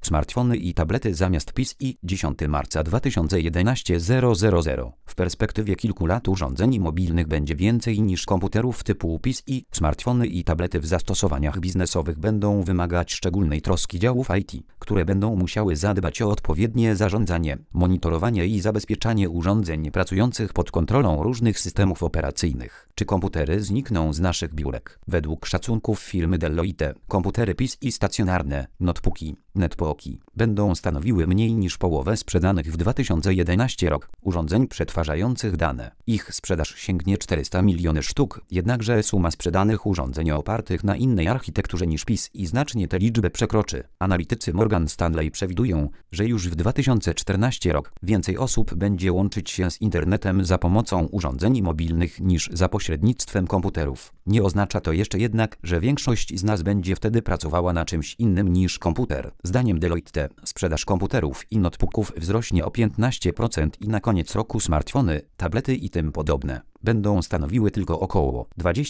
smartfony i tablety zamiast PiS-i 10 marca 2011 000. W perspektywie kilku lat urządzeń mobilnych będzie więcej niż komputerów typu PiS-i. Smartfony i tablety w zastosowaniach biznesowych będą wymagać szczególnej troski działów IT, które będą musiały zadbać o odpowiednie zarządzanie, monitorowanie i zabezpieczanie urządzeń pracujących pod kontrolą różnych systemów operacyjnych. Czy komputery znikną z naszych biurek? Według szacunków firmy Deloitte, komputery PiS i stacjonarne, notebooki, netbooki będą stanowiły mniej niż połowę sprzedanych w 2011 rok urządzeń przetwarzających dane. Ich sprzedaż sięgnie 400 miliony sztuk, jednakże suma sprzedanych urządzeń opartych na innej architekturze niż PiS i znacznie tę liczbę przekroczy. Analitycy Morgan Stanley przewidują, że już w 2014 rok więcej osób będzie łączyć się z internetem za pomocą urządzeń mobilnych niż za pośrednictwem komputerów. Nie oznacza to jeszcze jednak, że większość z nas będzie wtedy pracowała na czymś innym niż komputer. Zdaniem Deloitte sprzedaż komputerów i notebooków wzrośnie o 15% i na koniec roku smartfony, tablety i tym podobne będą stanowiły tylko około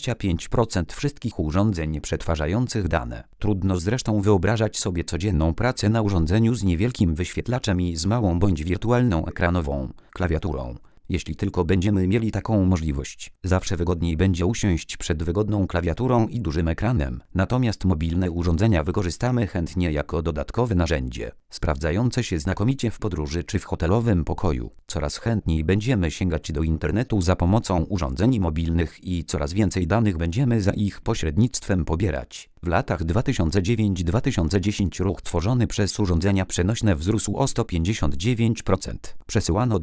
25% wszystkich urządzeń przetwarzających dane. Trudno zresztą wyobrażać sobie codzienną pracę na urządzeniu z niewielkim wyświetlaczem i z małą bądź wirtualną ekranową klawiaturą. Jeśli tylko będziemy mieli taką możliwość, zawsze wygodniej będzie usiąść przed wygodną klawiaturą i dużym ekranem. Natomiast mobilne urządzenia wykorzystamy chętnie jako dodatkowe narzędzie, sprawdzające się znakomicie w podróży czy w hotelowym pokoju. Coraz chętniej będziemy sięgać do internetu za pomocą urządzeń mobilnych i coraz więcej danych będziemy za ich pośrednictwem pobierać. W latach 2009-2010 ruch tworzony przez urządzenia przenośne wzrósł o 159%. Przesyłano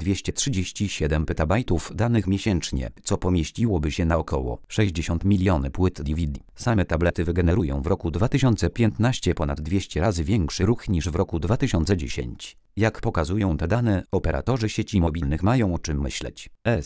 237 petabajtów danych miesięcznie, co pomieściłoby się na około 60 miliony płyt DVD. Same tablety wygenerują w roku 2015 ponad 200 razy większy ruch niż w roku 2010. Jak pokazują te dane, operatorzy sieci mobilnych mają o czym myśleć.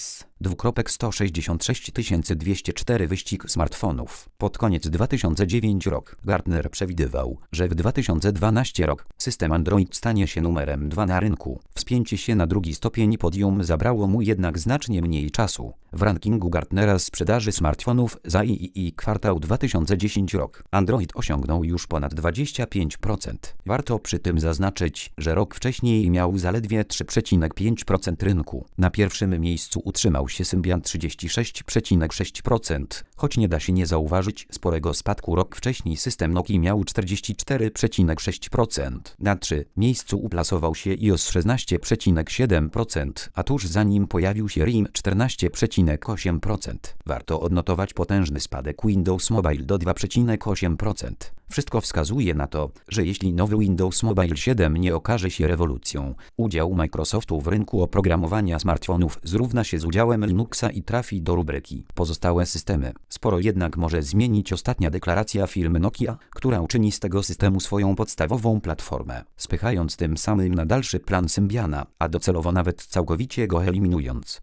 166 204 wyścig smartfonów. Pod koniec 2009 rok Gartner przewidywał, że w 2012 rok system Android stanie się numerem 2 na rynku. Wspięcie się na drugi stopień podium zabrało mu jednak znacznie mniej czasu. W rankingu Gartnera sprzedaży smartfonów za II kwartał 2010 rok Android osiągnął już ponad 25%. Warto przy tym zaznaczyć, że rok wcześniej miał zaledwie 3,5% rynku. Na pierwszym miejscu utrzymał się Symbian 36,6%, choć nie da się nie zauważyć sporego spadku rok wcześniej system Nokii miał 44,6%. Na 3 miejscu uplasował się iOS 16,7%, a tuż za nim pojawił się RIM 14,8%. Warto odnotować potężny spadek Windows Mobile do 2,8%. Wszystko wskazuje na to, że jeśli nowy Windows Mobile 7 nie okaże się rewolucją, udział Microsoftu w rynku oprogramowania smartfonów zrówna się z udziałem Linuxa i trafi do rubryki pozostałe systemy. Sporo jednak może zmienić ostatnia deklaracja firmy Nokia, która uczyni z tego systemu swoją podstawową platformę, spychając tym samym na dalszy plan Symbiana, a docelowo nawet całkowicie go eliminując.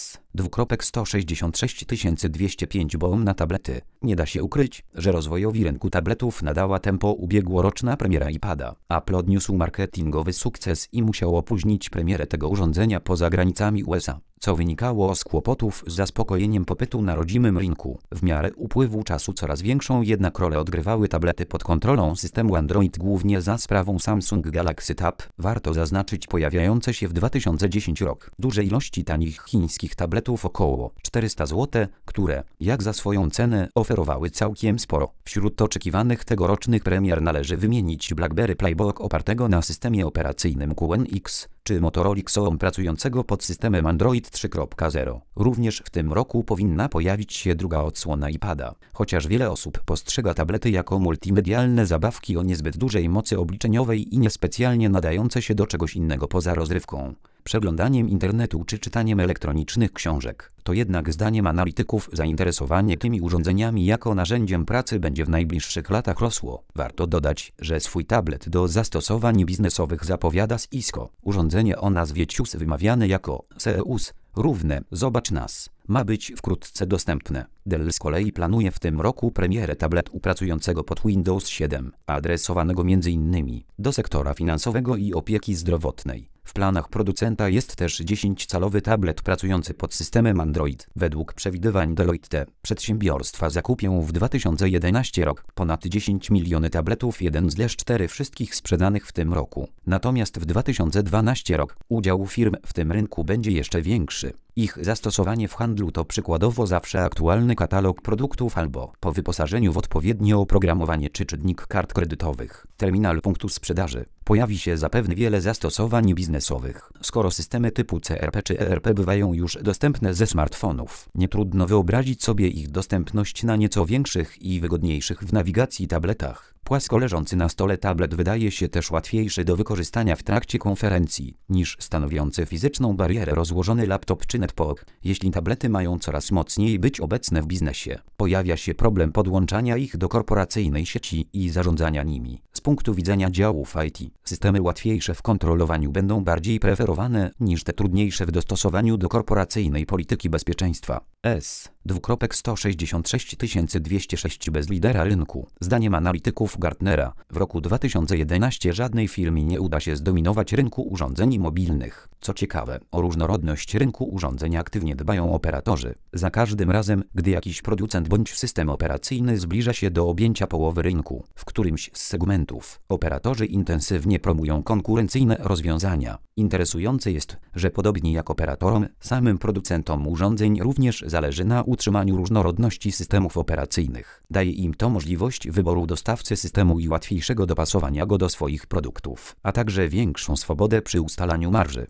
166 205 BOM na tablety. Nie da się ukryć, że rozwojowi rynku tabletów nadała tempo ubiegłoroczna premiera iPada. Apple odniósł marketingowy sukces i musiał opóźnić premierę tego urządzenia poza granicami USA, co wynikało z kłopotów z zaspokojeniem popytu na rodzimym rynku. W miarę upływu czasu coraz większą jednak rolę odgrywały tablety pod kontrolą systemu Android, głównie za sprawą Samsung Galaxy Tab. Warto zaznaczyć pojawiające się w 2010 rok duże ilości tanich chińskich tabletów około 400 zł, które, jak za swoją cenę, oferowały całkiem sporo. Wśród oczekiwanych tegorocznych premier należy wymienić BlackBerry Playbook opartego na systemie operacyjnym QNX, czy Motorola Xoom pracującego pod systemem Android 3.0. Również w tym roku powinna pojawić się druga odsłona iPada. Chociaż wiele osób postrzega tablety jako multimedialne zabawki o niezbyt dużej mocy obliczeniowej i niespecjalnie nadające się do czegoś innego poza rozrywką, przeglądaniem internetu czy czytaniem elektronicznych książek, to jednak zdaniem analityków zainteresowanie tymi urządzeniami jako narzędziem pracy będzie w najbliższych latach rosło. Warto dodać, że swój tablet do zastosowań biznesowych zapowiada Cisco. Urządzenie o nazwie CEUS wymawiane jako CEUS równe Zobacz nas ma być wkrótce dostępne. Dell z kolei planuje w tym roku premierę tabletu pracującego pod Windows 7, adresowanego m.in. do sektora finansowego i opieki zdrowotnej. W planach producenta jest też 10-calowy tablet pracujący pod systemem Android. Według przewidywań Deloitte przedsiębiorstwa zakupią w 2011 rok ponad 10 miliony tabletów, 1 z 4 wszystkich sprzedanych w tym roku. Natomiast w 2012 rok udział firm w tym rynku będzie jeszcze większy. Ich zastosowanie w handlu to przykładowo zawsze aktualny katalog produktów albo po wyposażeniu w odpowiednie oprogramowanie czy czytnik kart kredytowych. Terminal punktu sprzedaży. Pojawi się zapewne wiele zastosowań biznesowych. Skoro systemy typu CRP czy ERP bywają już dostępne ze smartfonów, nie trudno wyobrazić sobie ich dostępność na nieco większych i wygodniejszych w nawigacji tabletach. Płasko leżący na stole tablet wydaje się też łatwiejszy do wykorzystania w trakcie konferencji niż stanowiący fizyczną barierę rozłożony laptop czy netbook. Jeśli tablety mają coraz mocniej być obecne w biznesie, pojawia się problem podłączania ich do korporacyjnej sieci i zarządzania nimi. Z punktu widzenia działów IT, systemy łatwiejsze w kontrolowaniu będą bardziej preferowane niż te trudniejsze w dostosowaniu do korporacyjnej polityki bezpieczeństwa. S266206 bez lidera rynku. Zdaniem analityków Gartnera, w roku 2011 żadnej firmie nie uda się zdominować rynku urządzeń mobilnych. Co ciekawe, o różnorodność rynku urządzeń aktywnie dbają operatorzy. Za każdym razem, gdy jakiś producent bądź system operacyjny zbliża się do objęcia połowy rynku w którymś z segmentów, operatorzy intensywnie promują konkurencyjne rozwiązania. Interesujące jest, że podobnie jak operatorom, samym producentom urządzeń również zależy na utrzymaniu różnorodności systemów operacyjnych. Daje im to możliwość wyboru dostawcy systemu i łatwiejszego dopasowania go do swoich produktów, a także większą swobodę przy ustalaniu marży.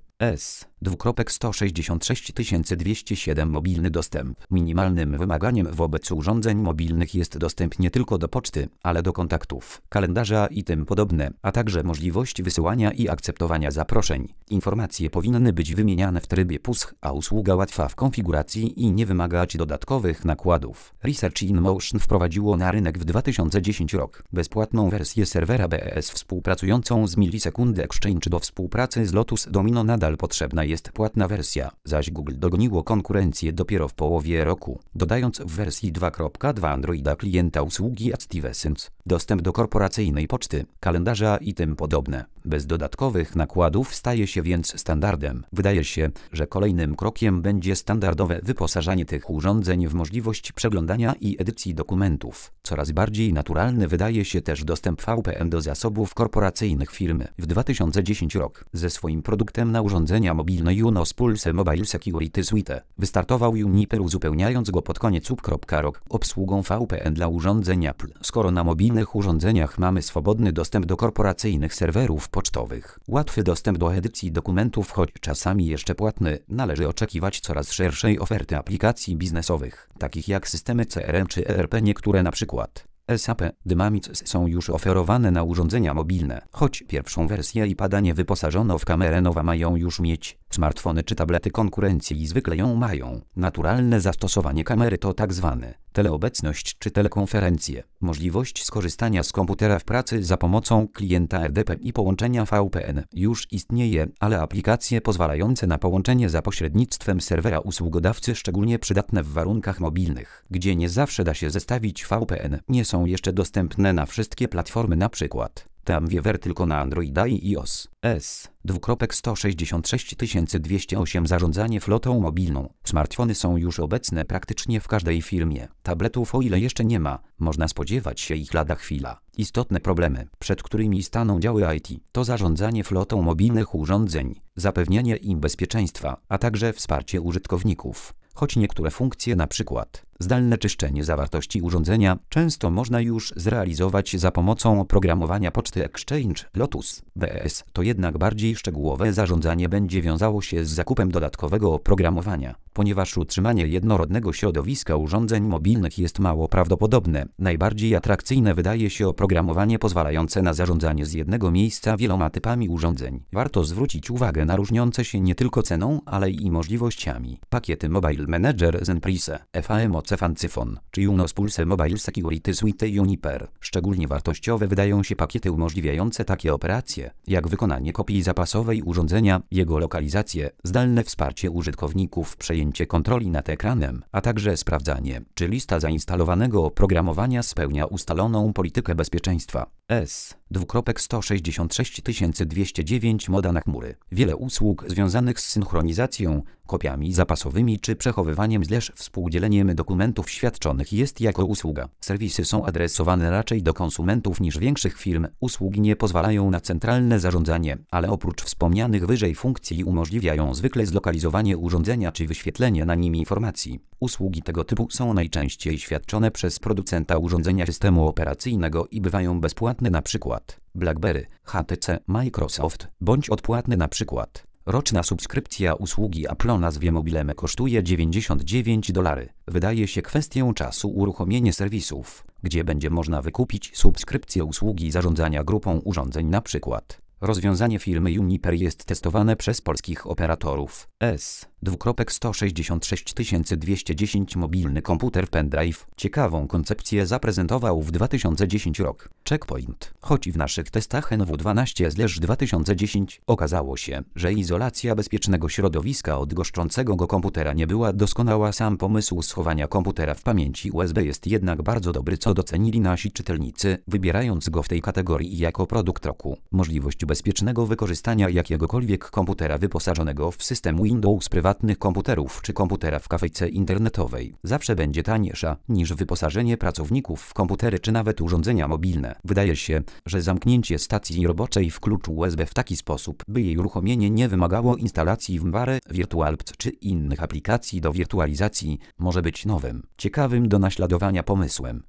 S266207 mobilny dostęp. Minimalnym wymaganiem wobec urządzeń mobilnych jest dostęp nie tylko do poczty, ale do kontaktów, kalendarza i tym podobne, a także możliwość wysyłania i akceptowania zaproszeń. Informacje powinny być wymieniane w trybie push, a usługa łatwa w konfiguracji i nie wymagać dodatkowych nakładów. Research in Motion wprowadziło na rynek w 2010 rok bezpłatną wersję serwera BES współpracującą z Millisecond Exchange. Do współpracy z Lotus Domino nadal potrzebna jest płatna wersja, zaś Google dogoniło konkurencję dopiero w połowie roku, dodając w wersji 2.2 Androida klienta usługi ActiveSense, dostęp do korporacyjnej poczty, kalendarza i tym podobne. Bez dodatkowych nakładów staje się więc standardem. Wydaje się, że kolejnym krokiem będzie standardowe wyposażanie tych urządzeń w możliwość przeglądania i edycji dokumentów. Coraz bardziej naturalny wydaje się też dostęp VPN do zasobów korporacyjnych firmy. W 2010 rok ze swoim produktem na urządzenia mobilne Junos Pulse Mobile Security Suite wystartował Juniper, uzupełniając go pod koniec rok obsługą VPN dla urządzeń Apple. Skoro na mobilnych urządzeniach mamy swobodny dostęp do korporacyjnych serwerów pocztowych, łatwy dostęp do edycji dokumentów, choć czasami jeszcze płatny, należy oczekiwać coraz szerszej oferty aplikacji biznesowych, takich jak systemy CRM czy ERP. Niektóre na przykład SAP, Dynamics są już oferowane na urządzenia mobilne, choć pierwszą wersję iPada nie wyposażono w kamerę, nowa mają już mieć. Smartfony czy tablety konkurencji zwykle ją mają. Naturalne zastosowanie kamery to tzw. teleobecność czy telekonferencje. Możliwość skorzystania z komputera w pracy za pomocą klienta RDP i połączenia VPN już istnieje, ale aplikacje pozwalające na połączenie za pośrednictwem serwera usługodawcy, szczególnie przydatne w warunkach mobilnych, gdzie nie zawsze da się zestawić VPN, nie są jeszcze dostępne na wszystkie platformy, np. TeamViewer tylko na Androida i iOS. S266208 Zarządzanie flotą mobilną. Smartfony są już obecne praktycznie w każdej firmie. Tabletów, o ile jeszcze nie ma, można spodziewać się ich lada chwila. Istotne problemy, przed którymi staną działy IT, to zarządzanie flotą mobilnych urządzeń, zapewnienie im bezpieczeństwa, a także wsparcie użytkowników. Choć niektóre funkcje, np. zdalne czyszczenie zawartości urządzenia, często można już zrealizować za pomocą oprogramowania poczty Exchange. Lotus BS to jednak bardziej szczegółowe zarządzanie będzie wiązało się z zakupem dodatkowego oprogramowania, ponieważ utrzymanie jednorodnego środowiska urządzeń mobilnych jest mało prawdopodobne. Najbardziej atrakcyjne wydaje się oprogramowanie pozwalające na zarządzanie z jednego miejsca wieloma typami urządzeń. Warto zwrócić uwagę na różniące się nie tylko ceną, ale i możliwościami. Pakiety Mobile Manager Zenprise FAM od Cefancyfon czy Junos Pulse Mobile Security Suite Juniper. Szczególnie wartościowe wydają się pakiety umożliwiające takie operacje, jak wykonanie kopii zapasowej urządzenia, jego lokalizację, zdalne wsparcie użytkowników, przejęcie kontroli nad ekranem, a także sprawdzanie, czy lista zainstalowanego oprogramowania spełnia ustaloną politykę bezpieczeństwa. S.166 moda na chmury. Wiele usług związanych z synchronizacją, kopiami zapasowymi czy przechowywaniem współdzieleniem dokumentów świadczonych jest jako usługa. Serwisy są adresowane raczej do konsumentów niż większych firm. Usługi nie pozwalają na centralne zarządzanie, ale oprócz wspomnianych wyżej funkcji umożliwiają zwykle zlokalizowanie urządzenia czy wyświetlenie na nim informacji. Usługi tego typu są najczęściej świadczone przez producenta urządzenia systemu operacyjnego i bywają bezpłatne, np. BlackBerry, HTC, Microsoft, bądź odpłatne, np. Roczna subskrypcja usługi Apple o nazwie Mobileme kosztuje $99. Wydaje się kwestią czasu uruchomienie serwisów, gdzie będzie można wykupić subskrypcję usługi zarządzania grupą urządzeń, np. Rozwiązanie firmy Juniper jest testowane przez polskich operatorów. S.166 mobilny komputer pendrive. Ciekawą koncepcję zaprezentował w 2010 rok Checkpoint. Choć w naszych testach NW12/2010 okazało się, że izolacja bezpiecznego środowiska od goszczącego go komputera nie była doskonała, sam pomysł schowania komputera w pamięci USB jest jednak bardzo dobry, co docenili nasi czytelnicy, wybierając go w tej kategorii jako produkt roku. Możliwość bezpiecznego wykorzystania jakiegokolwiek komputera wyposażonego w system Windows prywatnych komputerów czy komputera w kafejce internetowej zawsze będzie tańsza niż wyposażenie pracowników w komputery czy nawet urządzenia mobilne. Wydaje się, że zamknięcie stacji roboczej w kluczu USB w taki sposób, by jej uruchomienie nie wymagało instalacji VMware, VirtualBox czy innych aplikacji do wirtualizacji, może być nowym, ciekawym do naśladowania pomysłem.